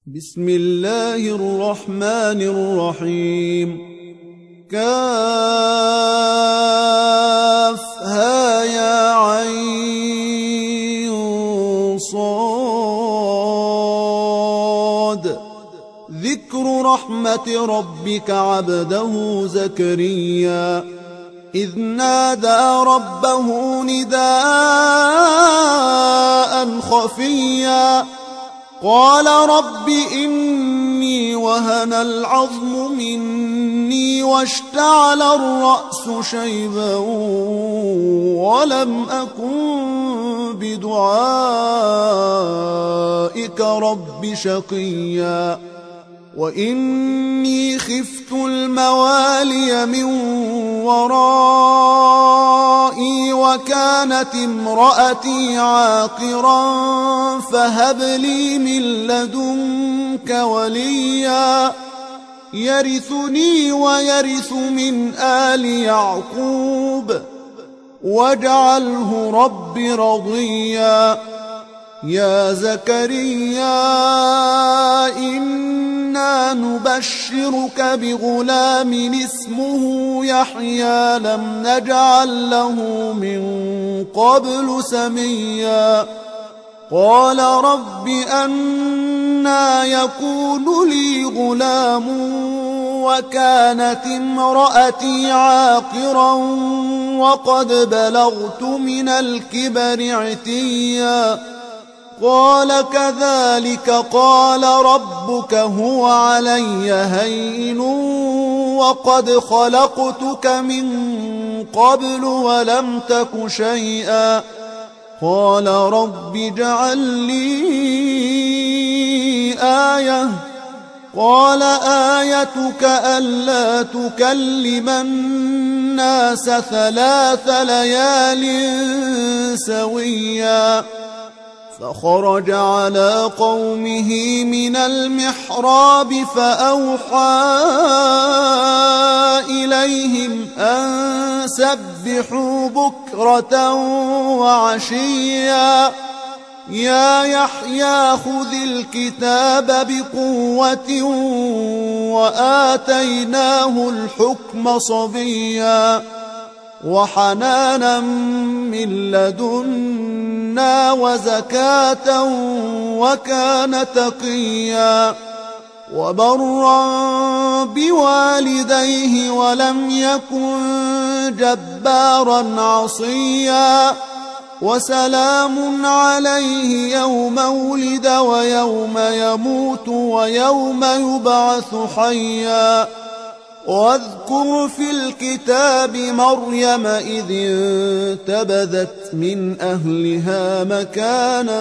بسم الله الرحمن الرحيم. كافها يا عين صاد. ذكر رحمة ربك عبده زكريا إذ نادى ربه نداء خفيا قال رب إني وهن العظم مني واشتعل الرأس شيبا ولم أكن بدعائك رب شقيا وإني خفت الموالي من ورائي وكانت امرأتي عاقرا فهب لي من لدنك وليا يرثني ويرث من آل يعقوب واجعله رب رضيا. يا زكريا إنا نبشرك بغلام اسمه يحيى لم نجعل له من قبل سميا قال رب أنى يكون لي غلام وكانت امرأتي عاقرا وقد بلغت من الكبر عتيا قال كذلك قال ربك هو علي هين وقد خلقتك من قبل ولم تك شيئا قال رب اجعل لي آية قال آيتك ألا تكلم الناس 3 ليال سويا فخرج على قومه من المحراب فأوحى إليهم أن سبحوا بكرة وعشيا يا يحيى خذ الكتاب بقوة وآتيناه الحكم صبيا وحنانا من لدنا وزكاة وكان تقيا وبرا بوالديه ولم يكن جبارا عصيا وسلام عليه يوم ولد ويوم يموت ويوم يبعث حيا واذكر في الكتاب مريم إذ انتبذت من أهلها مكانا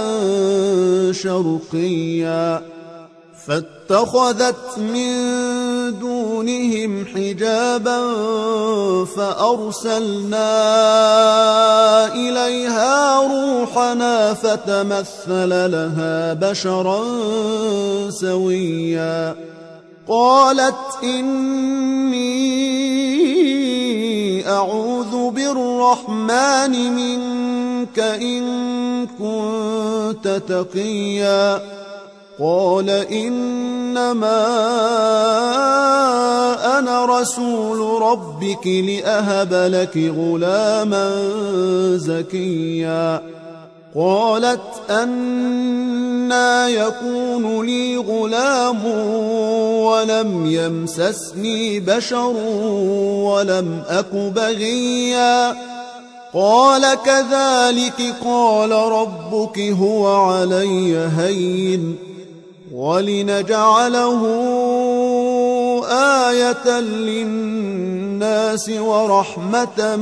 شرقيا فاتخذت من دونهم حجابا فأرسلنا إليها روحنا فتمثل لها بشرا سويا قالت إني أعوذ بالرحمن منك إن كنت تقيا قال إنما أنا رسول ربك لأهب لك غلاما زكيا قالت أنى يكون لي غلام ولم يمسسني بشر ولم أك بغيا قال كذلك قال ربك هو علي هين ولنجعله آية للناس ورحمة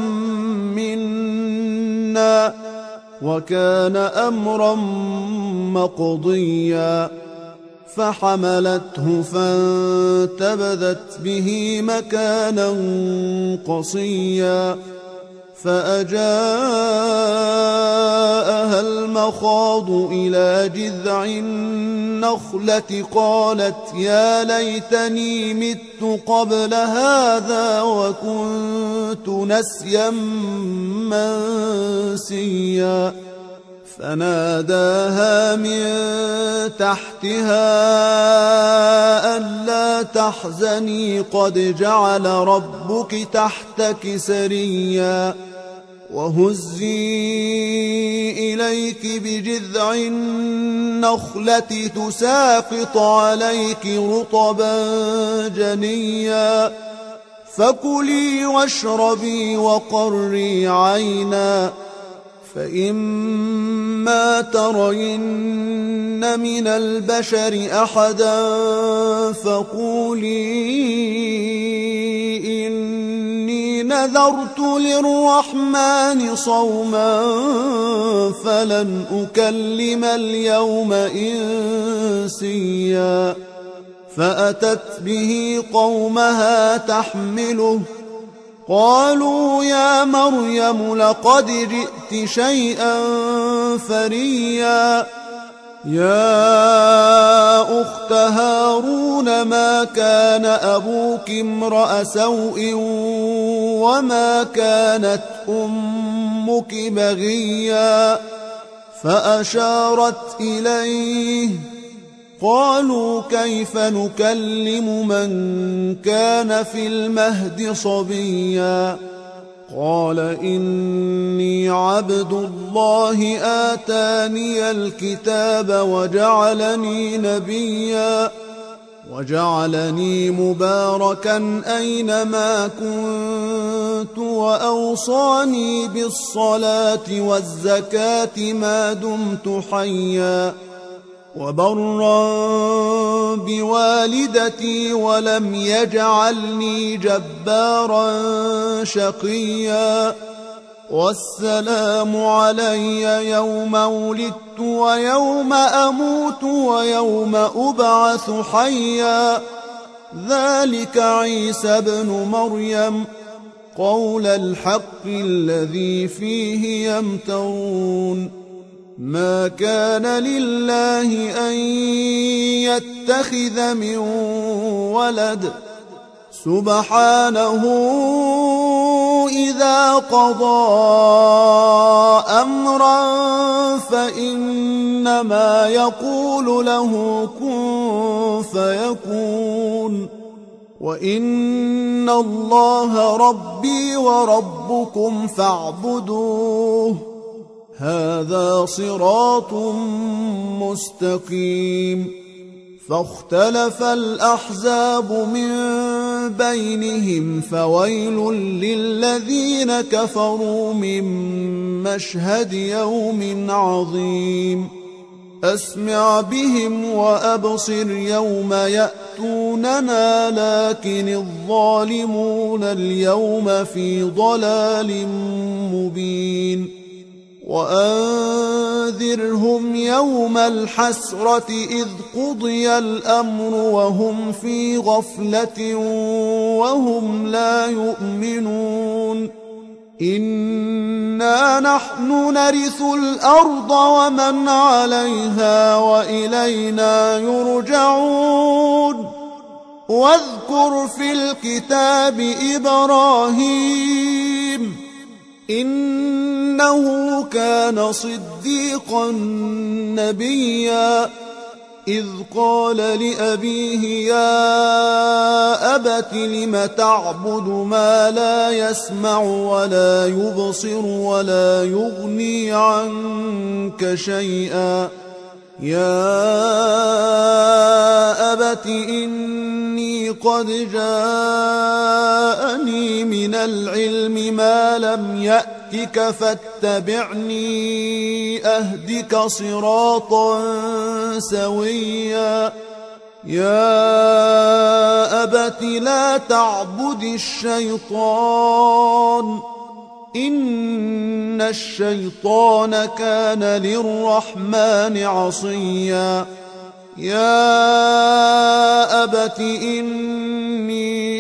منا وكان أمرا مقضيا فحملته فانتبذت به مكانا قصيا فأجاءها المخاض إلى جذع النخلة قالت يا ليتني مت قبل هذا وكنت نسيا منسيا فناداها من تحتها ألا تحزني قد جعل ربك تحتك سريا وهزي إليك بجذع النخلة تساقط عليك رطبا جنيا فكلي واشربي وقري عينا فإما ترين من البشر أحدا فقولي إني نذرت للرحمن صوما فلن أكلم اليوم إنسيا فأتت به قومها تحمله قالوا يا مريم لقد جئت شيئا فريا يا أخت هارون ما كان أبوك امرأ سوء وما كانت أمك بغيا فأشارت إليه قالوا كيف نكلم من كان في المهد صبيا قال إني عبد الله آتاني الكتاب وجعلني نبيا وجعلني مباركا أينما كنت وأوصاني بالصلاة والزكاة ما دمت حيا وبرا بوالدتي ولم يجعلني جبارا شقيا والسلام علي يوم ولدت ويوم أموت ويوم أبعث حيا ذلك عيسى ابن مريم قول الحق الذي فيه يمترون ما كان لله أن يتخذ من ولد سبحانه إذا قضى أمرا فإنما يقول له كن فيكون وإن الله ربي وربكم فاعبدوه هذا صراط مستقيم فاختلف الأحزاب من بينهم فويل للذين كفروا من مشهد يوم عظيم أسمع بهم وأبصر يوم يأتوننا لكن الظالمون اليوم في ضلال مبين وأنذرهم يوم الحسرة إذ قضي الأمر وهم في غفلة وهم لا يؤمنون إنا نحن نرث الأرض ومن عليها وإلينا يرجعون واذكر في الكتاب إبراهيم إنه كان صديقا نبيا إذ قال لأبيه يا أبت لم تعبد ما لا يسمع ولا يبصر ولا يغني عنك شيئا يا أبت إني قد جاءني من العلم ما لم يأتك فاتبعني أهدك صراطا سويا يا أبت لا تعبد الشيطان إن الشيطان كان للرحمن عصيا يا أبت إني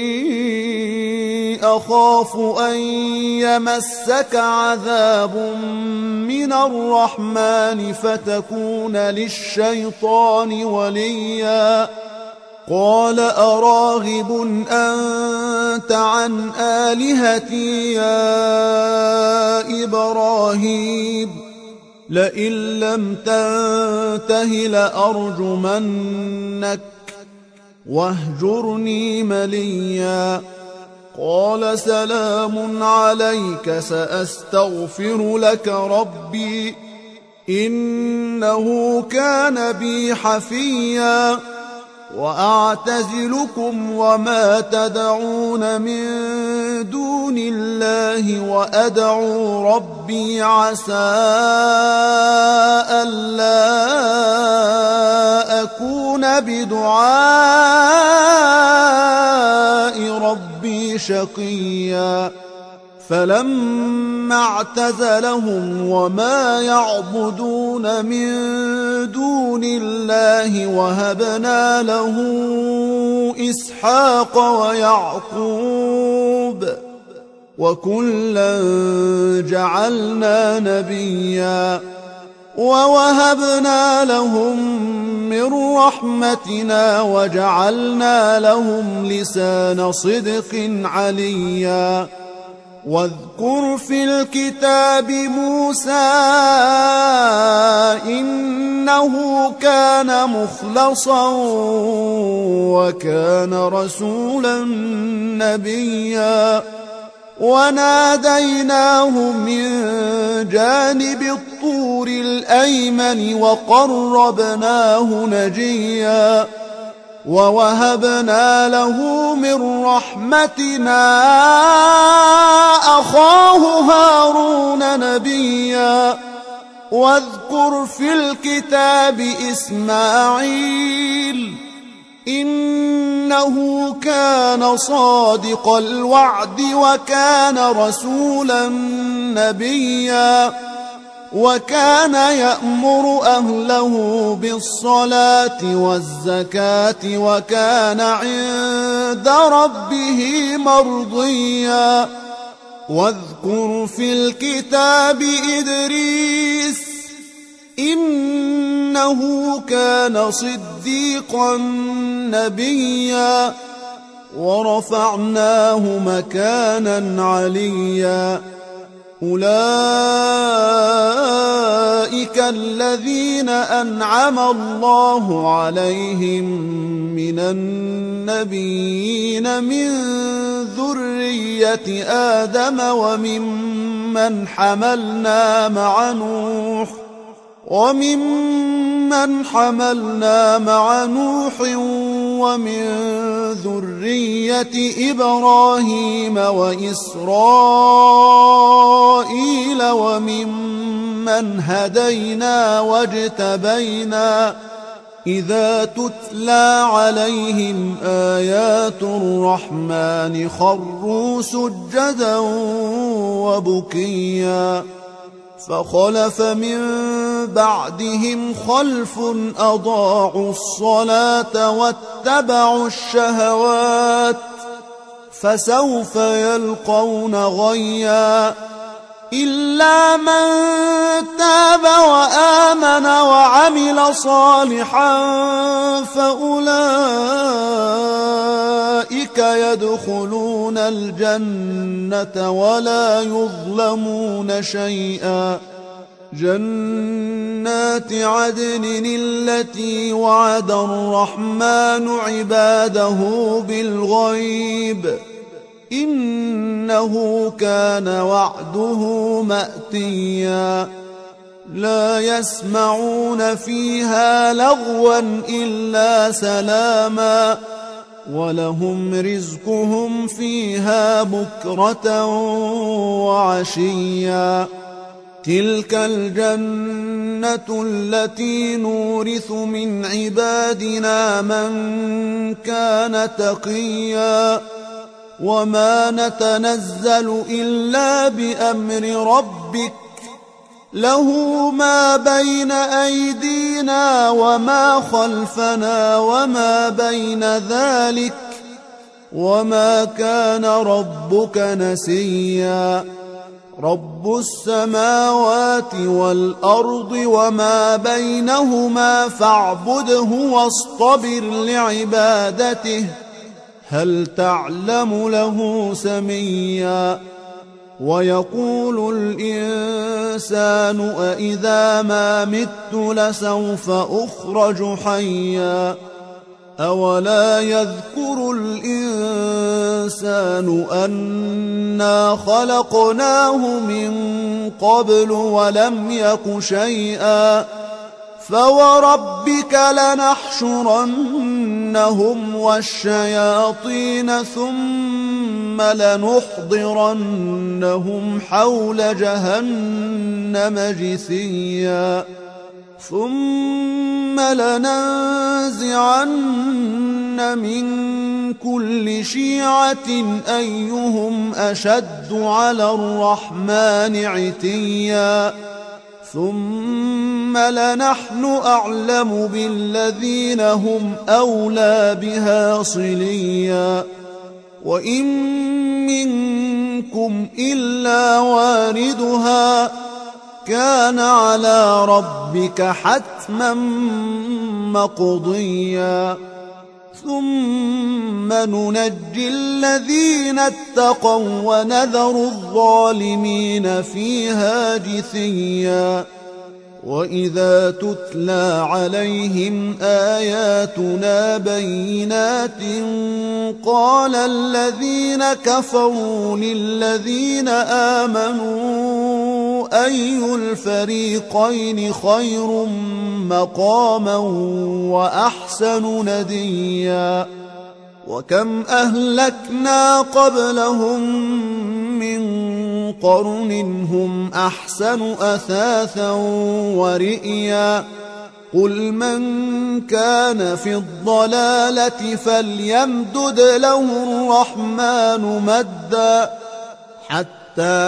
أخاف أن يمسك عذاب من الرحمن فتكون للشيطان وليا قال أراغب أنت عن آلهتي يا إبراهيم لئن لم تنته لأرجمنك واهجرني مليا. قال سلام عليك سأستغفر لك ربي إنه كان بي حفيا. وأعتزلكم وما تدعون من دون الله وأدعو ربي عسى ألا أكون بدعاء ربي شقيا. فلما اعتزلهم وما يعبدون من دون الله وهبنا له إسحاق ويعقوب وكلا جعلنا نبيا. ووهبنا لهم من رحمتنا وجعلنا لهم لسان صدق عليا. واذكر في الكتاب موسى إنه كان مخلصا وكان رسولا نبيا. وناديناه من جانب الطور الأيمن وقربناه نجيا. ووهبنا له من رحمتنا أخاه هارون نبيا. واذكر في الكتاب إسماعيل إنه كان صادق الوعد وكان رسولا نبيا. وكان يأمر أهله بالصلاة والزكاة وكان عند ربه مرضيا. واذكر في الكتاب إدريس إنه كان صديقا نبيا. ورفعناه مكانا عليا. أولئك الذين أنعم الله عليهم من النبيين من ذرية آدم وممن حملنا مع نوح ومن ذرية إبراهيم وإسرائيل وممن هدينا واجتبينا إذا تتلى عليهم آيات الرحمن خروا سجدا وبكيا. فخلف من بعدهم خلف أضاعوا الصلاة واتبعوا الشهوات فسوف يلقون غيا. إلا من تاب وآمن وعمل صالحا فأولئك يدخلون الجنة ولا يظلمون شيئا. جنات عدن التي وعد الرحمن عباده بالغيب إنه كان وعده مأتيا. لا يسمعون فيها لغوا إلا سلاما ولهم رزقهم فيها بكرة وعشيا. تلك الجنة التي نورث من عبادنا من كان تقيا. وما نتنزل إلا بأمر ربك له ما بين أيدينا وما خلفنا وما بين ذلك وما كان ربك نسيا. رب السماوات والأرض وما بينهما فاعبده واصطبر لعبادته هل تعلم له سميا. ويقول الإنسان أإذا ما مت لسوف أخرج حيا أولا يذكر الإنسان أنا خلقناه من قبل ولم يك شيئا فوربك لنحشرنهم والشياطين ثم لنحضرنهم حول جهنم جثيا ثم لننزعن من كل شيعة أيهم أشد على الرحمن عتيا ثم لنحن أعلم بالذين هم أولى بها صليا وإن منكم إلا واردها كان على ربك حتما مقضيا ثم ننجي الذين اتقوا ونذر الظالمين فيها جثيا وإذا تتلى عليهم آياتنا بينات قال الذين كفروا للذين آمنوا أي الفريقين خير مقاما وأحسن نديا وكم أهلكنا قبلهم من قرن هم أحسن أثاثا ورئيا قل من كان في الضلالة فليمدد له الرحمن مدا حتى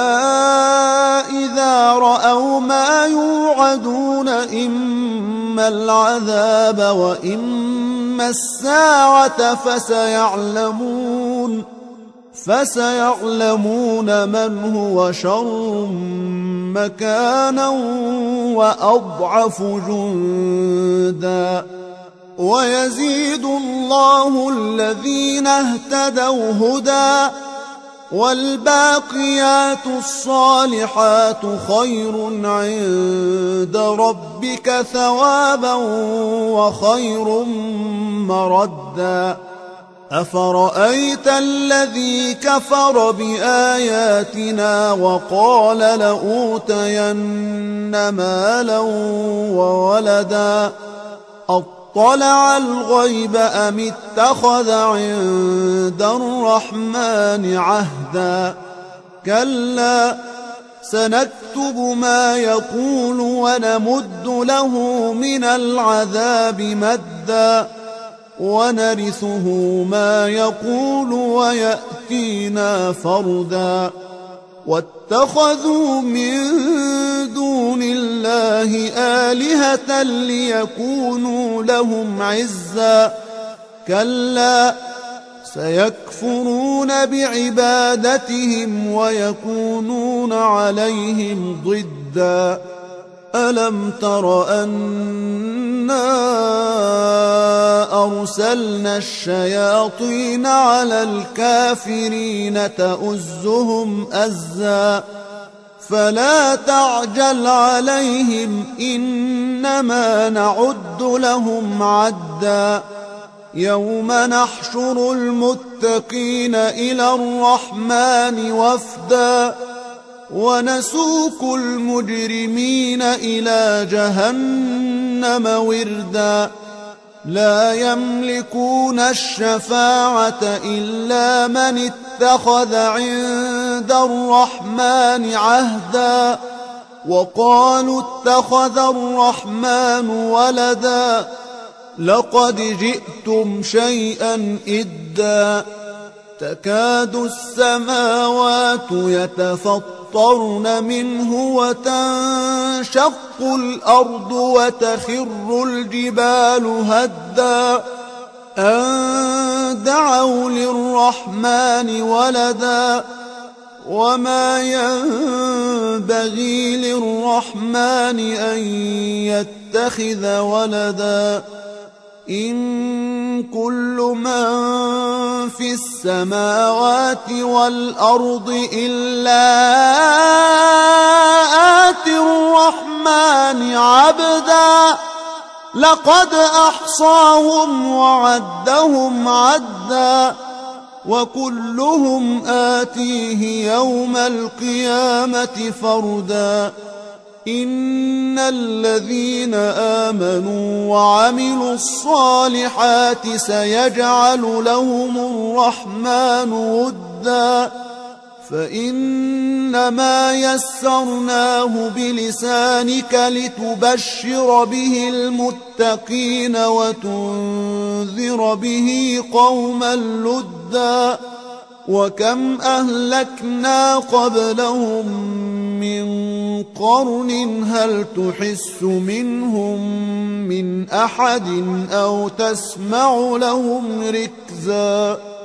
إذا رأوا ما يوعدون إما العذاب وإما الساعة فسيعلمون من هو شر مكانا وأضعف جندا ويزيد الله الذين اهتدوا هدى والباقيات الصالحات خير عند ربك ثوابا وخير مردا أفرأيت الذي كفر بآياتنا وقال لأوتين مالا وولدا أطلع الغيب أم اتخذ عند الرحمن عهدا كلا سنكتب ما يقول ونمد له من العذاب مدا ونرثه ما يقول ويأتينا فردا واتخذوا من دون الله آلهة ليكونوا لهم عزا كلا سيكفرون بعبادتهم ويكونون عليهم ضدا ألم تر أنا أرسلنا الشياطين على الكافرين تؤزهم أزا فلا تعجل عليهم إنما نعد لهم عدا يوم نحشر المتقين إلى الرحمن وفدا ونسوق المجرمين إلى جهنم وردا لا يملكون الشفاعة إلا من اتخذ عند الرحمن عهدا وقالوا اتخذ الرحمن ولدا لقد جئتم شيئا إدا تكاد السماوات يتفطرن منه وتنشق الأرض وتخر الجبال هدا أن دعوا للرحمن ولدا وما ينبغي للرحمن أن يتخذ ولدا إن كل من في السماوات والأرض إلا آتي الرحمن عبدا لقد أحصاهم وعدهم عدا وكلهم آتيه يوم القيامة فردا إن الذين آمنوا وعملوا الصالحات سيجعل لهم الرحمن ودا فإنما يسرناه بلسانك لتبشر به المتقين وتنذر به قوما لدا وكم أهلكنا قبلهم من قرن هل تحس منهم من أحد أو تسمع لهم ركزا